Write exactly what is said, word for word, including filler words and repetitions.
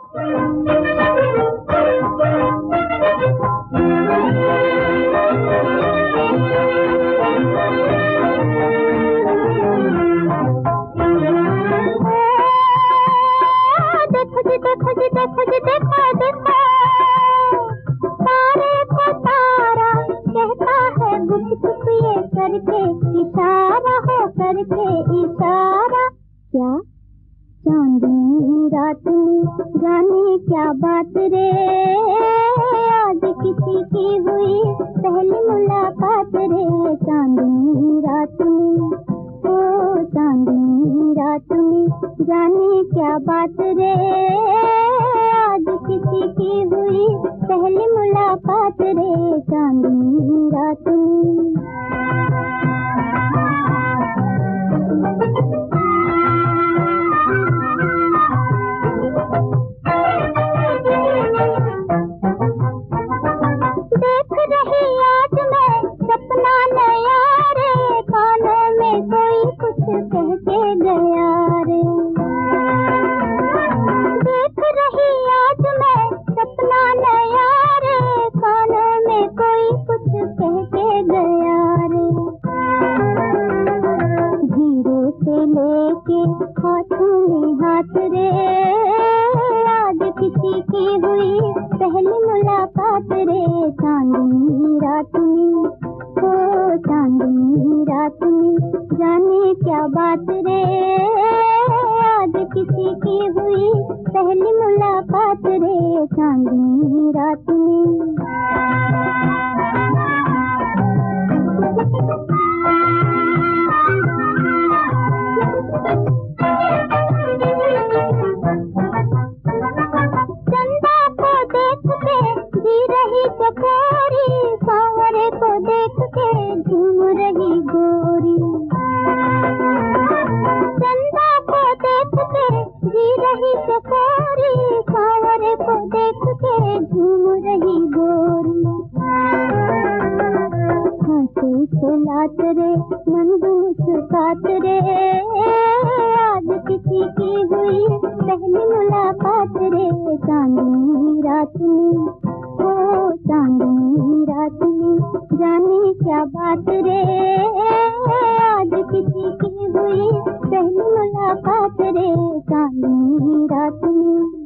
देखो जी देखो जी देखो देखो तारे को तारा कहता है गुप चुप ये करके इशारा हो करके इशारा। क्या चांदनी रात में जाने क्या बात रे, आज किसी की हुई पहली मुलाकात रे। चांदनी रात में ओ चांदनी रात में जाने क्या बात रे, आज किसी की हुई पहली मुलाकात रे। चांदनी रात में देख रही आज मैं सपना नया रे, कानों में कोई कुछ कह के गया रे। देख रही आज मैं सपना नया रे, कानों में कोई कुछ कह के गया रे। धीरे से लेके हाथों में हाथ रे, आज किसी की हुई पहली मुलाकात रे। चांदनी रात में ओ चांदनी रात में जाने क्या बात रे, आज किसी की हुई पहली मुलाकात रे। चांदनी रात में चंदा को देख के जी रही चकोरी, सांवरे को देख के झूम रही गोरी। चंदा को देख के जी रही चकोरी, सांवरे को देख के झूम रही गोरी। हंसी खिलात रे मन मुस्कुरात रे, आज किसी की हुई पहली मुलाकात रे। चांदनी रात में ओ चांदनी रात में जाने क्या बात रे, आज किसी की हुई पहली मुलाकात रे। चांदनी रात में